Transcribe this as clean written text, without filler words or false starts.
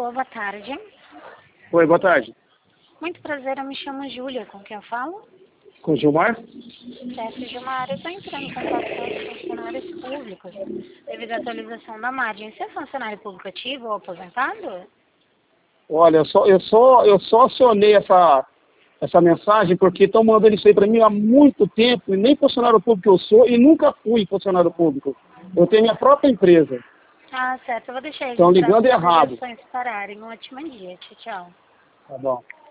Alô, boa tarde. Oi, boa tarde. Muito prazer, eu me chamo Júlia, com quem eu falo? Com o Gilmar? Chefe Gilmar, eu estou entrando em contato com os funcionários públicos devido à atualização da margem. Você é funcionário público ativo ou aposentado? Olha, eu só acionei essa mensagem porque estão mandando isso aí para mim há muito tempo e nem funcionário público eu sou e nunca fui funcionário público. Eu tenho minha própria empresa. Ah, certo. Eu vou deixar Estão registrado ligando as errado. ligações pararem. Um ótimo dia. Tchau, tchau. Tá bom.